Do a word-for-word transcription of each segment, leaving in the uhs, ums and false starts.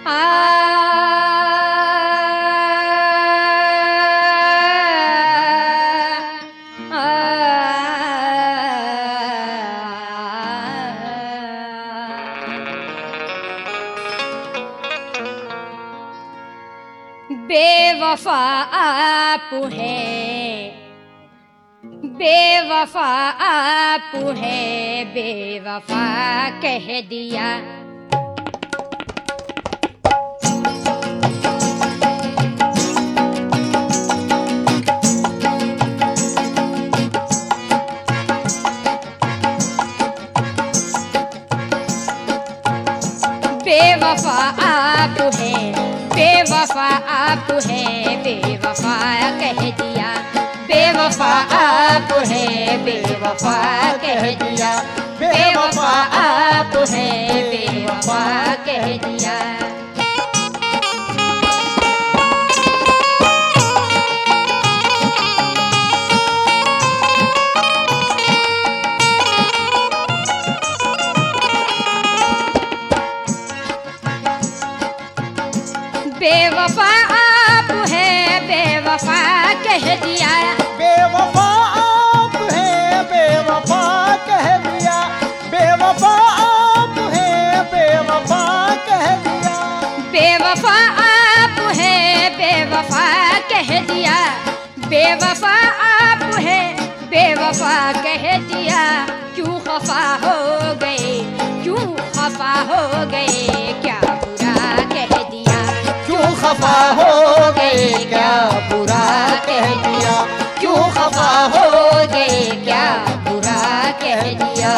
बेवफा आप है, बेवफा आप है, बेवफा कह दिया। बेवफा आप है, बेवफा आप है, बेवफा कह दिया। बेवफा आप है, बेवफा कह दिया। बेवफा आप है, बेवफा कह दिया। बेवफा आप है, बेवफा कह दिया। बेवफा आप है, बेवफा कह दिया। बेवफा आप है, बेवफा कह दिया। बेवफा आप है, बेवफा कह दिया। बेवफा आप है, बेवफा कह दिया। क्यों खफा हो गए, क्यों खफा हो गए, क्या बुरा कह दिया। क्यों खफा हो गए, क्या बुरा कह दिया। क्यों खफा हो गए, क्या बुरा कह दिया।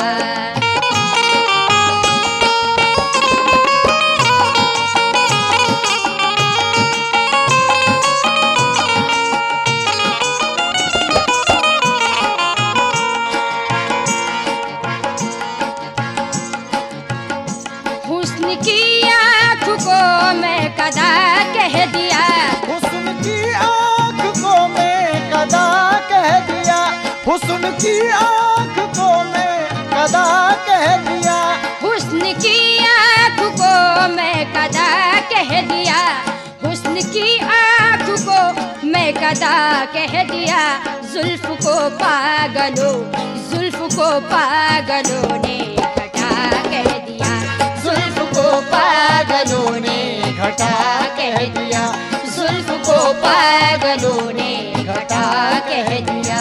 हुस्न की आँख को मैं कदा कह दिया। हुस्न की आँख को मैं कदा कह दिया। हुस्न की आँख को मैं कदा कह दिया। हुस्न की आँख को मैं कदा कह दिया। हुस्न की आँख को मैं कदा कह दिया। जुल्फ को पागलों, जुल्फ को पागलों ने घटा कह दिया। जुल्फ को पागलों ने घटा कह दिया। जुल्फ को पागलों ने घटा कह दिया।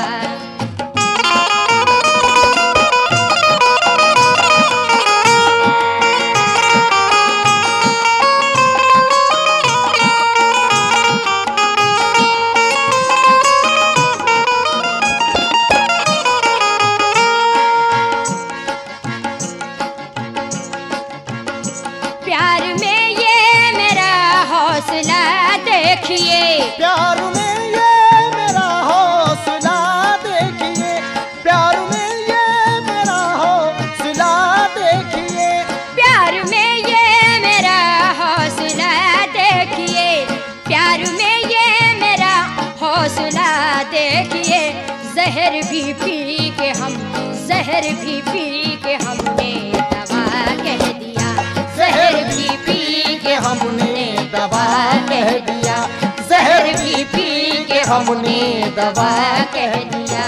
प्यार में ये मेरा हौसला देखिए। प्यार में ये मेरा हौसला देखिए। प्यार में ये मेरा हौसला देखिए। प्यार में ये मेरा हौसला देखिए। प्यार में ये मेरा हौसला देखिए। जहर भी पी के हम, जहर भी पी के हमने दवा कह दिया। जहर भी पी के हमने दवा कह दिया। जहर भी पी के हमने दवा कह दिया।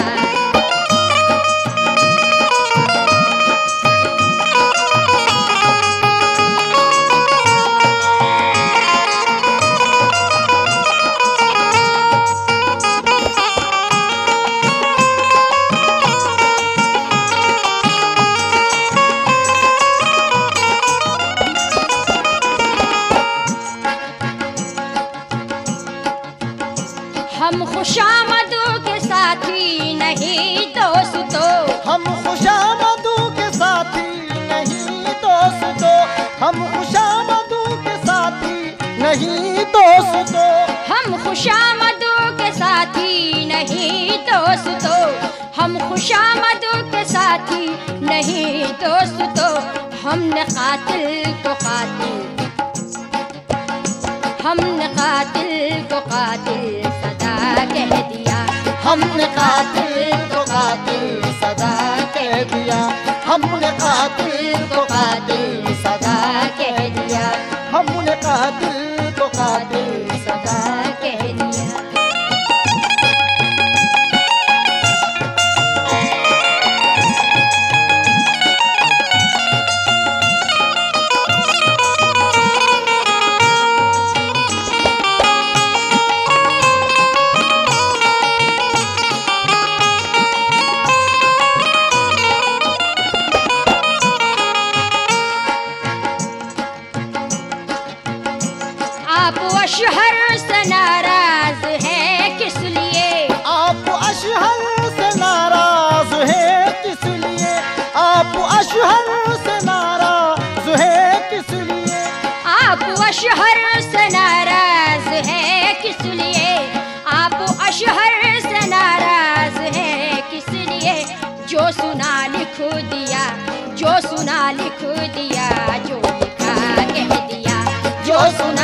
हम खुशामदों के साथी नहीं दोस्तों। हम खुशामदों के साथी नहीं दोस्तों। हम खुशामदों के साथी नहीं दोस्तों। हम खुशामदों के साथी नहीं दोस्तों। हम खुशामदों के साथी नहीं दोस्तों। हमने कातिल को कातिल, हमने कातिल को कातिल सदा कह दिया। हमने कातिल को कातिल सदा कह दिया। हमने कातिल को कातिल सदा कह दिया। हमने कातिल से नाराज है किस लिए? आप अशहर से नाराज है किस लिए? आप अशहर से नाराज है किस लिए? आप अशहर से नाराज है किस लिए? आप अशहर से नाराज है किस लिए? जो सुना लिख दिया, जो सुना लिख दिया, जो लिखा कह दिया, जो सुना